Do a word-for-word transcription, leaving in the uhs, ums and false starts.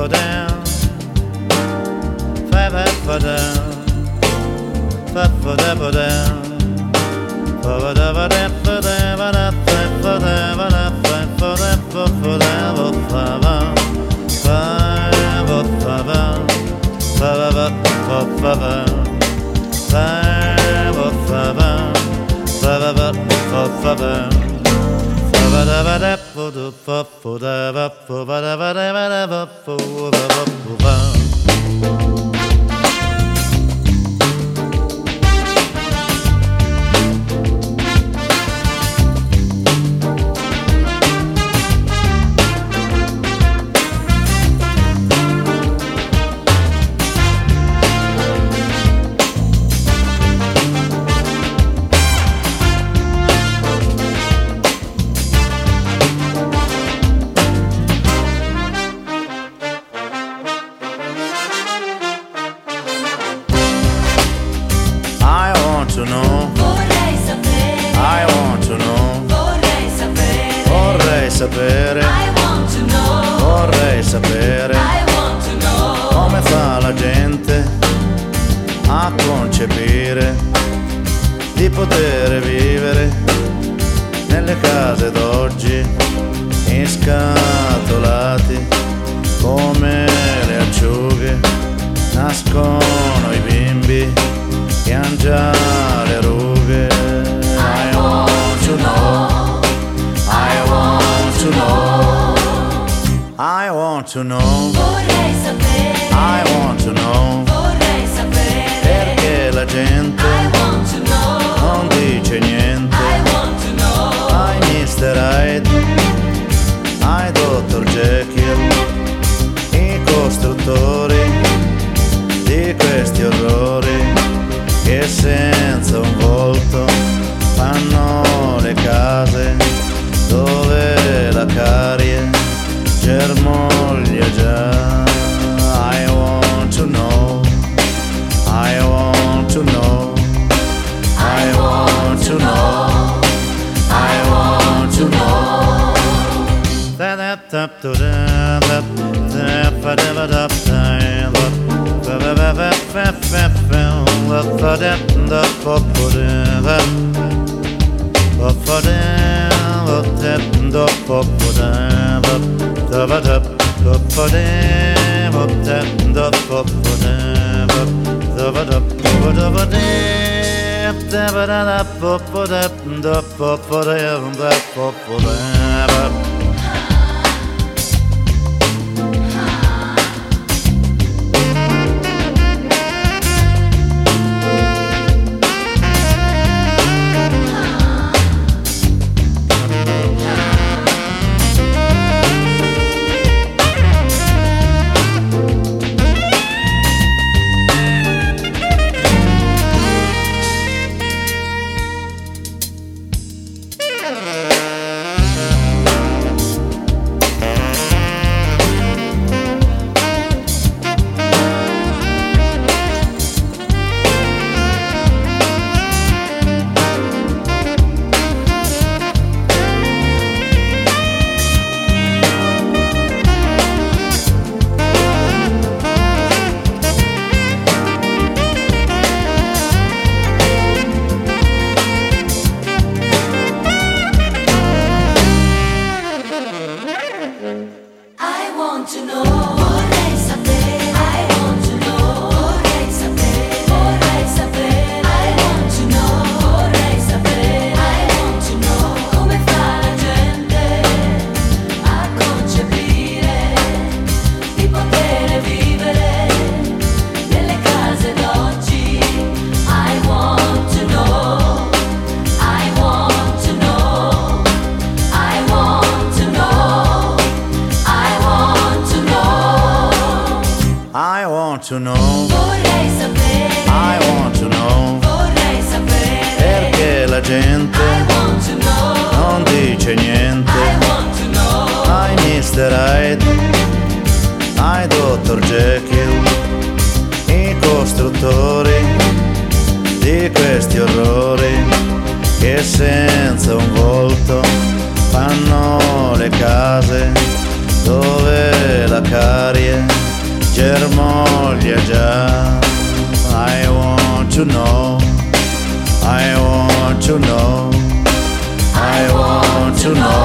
down, fa fa fa down, fa fa da fa down, fa da fa da fa da fa da fa da fa da fa da fa da fa fa da fa da fa fa fa fa fa fa fa fa to know. Vorrei sapere. I want to know. Vorrei sapere. Vorrei sapere. I want to know. Vorrei sapere. I want to know. Come fa la gente a concepire di poter vivere nelle case d'oggi inscatolati come le acciughe, nascono i bimbi che han già le rughe. I want to know, I want to know, I want to know, Vorrei sapere. I want to know, Vorrei sapere. perché la gente I want to know. non dice niente. I want to know. Ai mister Hyde, ai dottor Jekyll, i costruttori di questi orrori che senza un volto fanno le case dove la carie germoglia già. I want to know, I want to know, I want to know, I want to know. Da da da da da da da da da da to know, Vorrei sapere. I want to know, Vorrei sapere. perché la gente I want to know. non dice niente. I want to know. Ai mister Hyde, ai dottor Jekyll, i costruttori di questi orrori che senza un volto fanno le case dove la carie to know.